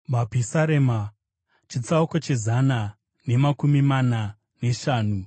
Mapisarema, chitsauko chezana nemakumi mana neshanu.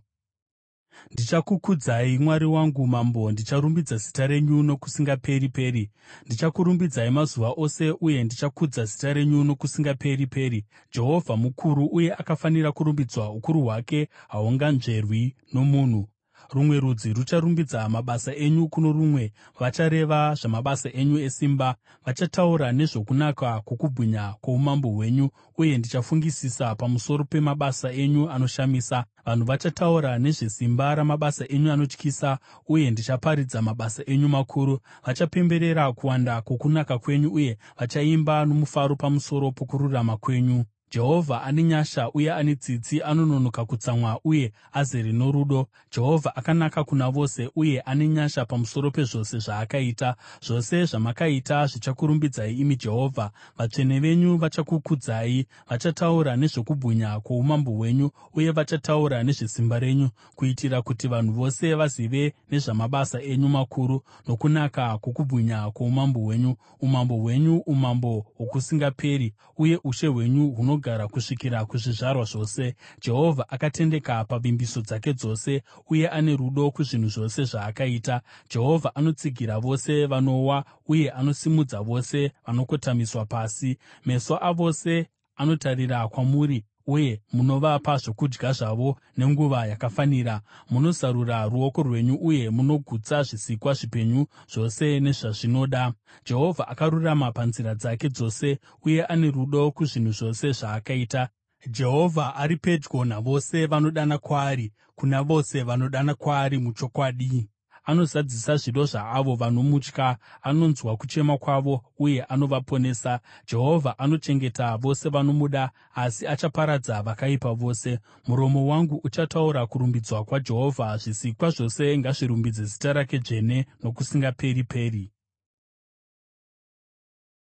Ndichakukudzai, Mwari wangu Mambo; ndicharumbidza zita renyu nokusingaperi-peri. Ndichakurumbidzai mazuva ose, uye ndichakudza zita renyu nokusingaperi-peri. Jehovha mukuru uye akafanira kurumbidzwa; ukuru hwake hahunganzverwi nomunhu. Rumwe rudzi rucharumbidza mabasa enyu kuno rumwe; vachareva zvamabasa enyu esimba. Vachataura nezvokunaka kwokubwinya kwoumambo hwenyu, uye ndichafungisisa pamusoro pemabasa enyu anoshamisa. Vanhu vachataura nezvesimba ramabasa enyu anotyisa, uye ndichaparidza mabasa enyu makuru. Vachapemberera kuwanda kwokunaka kwenyu, uye vachaimba nomufaro pamusoro pokururama kwenyu. Jehovha ane nyasha uye ane tsitsi, anononoka kutsamwa uye azere norudo. Jehovha akanaka kuna vose, uye ane nyasha pamusoro pezvose zvaakaita. Zvose zvamakaita zvichakurumbidzai, imi Jehovha. Vatsvene venyu vachakukudzai; vachataura nezvokubwinya kwoumambo hwenyu, uye vachataura nezvesimba renyu, kuitira kuti vanhu vose vazive nezvamabasa enyu makuru, nokunaka kwokubwinya kwoumambo hwenyu. Umambo hwenyu umambo hwokusingaperi, uye ushe hwenyu hunogara kusvikira kuzvizvarwa zvose. Jehovha akatendeka pavimbiso dzake dzose, uye ane rudo kuzvinhu zvose zvaakaita. Jehovha anotsigira vose vanowa, uye anosimudza vose vanokotamiswa pasi. Meso avose anotarira kwamuri, uye munovapa zvokudya zvavo nenguva yakafanira. Munozarura ruoko rwenyu, uye munogutsa zvisikwa zvipenyu zvose nezvazvinoda. Jehovha akarurama panzira dzake dzose, uye ane rudo kuzvinhu zvose zvaakaita. Jehovha ari pedyo navose vanodana kwaari, kuna vose vanodana kwaari muchokwadi. Anozadzisa zvido zvaavo vanomutya; anonzwa kuchema kwavo uye anovaponesa. Jehovha anochengeta vose vanomuda, asi achaparadza vakaipa vose. Muromo wangu uchataura kurumbidzwa kwaJehovha; zvisikwa zvose ngazvirumbidze zita rake dzvene nokusingaperi-peri.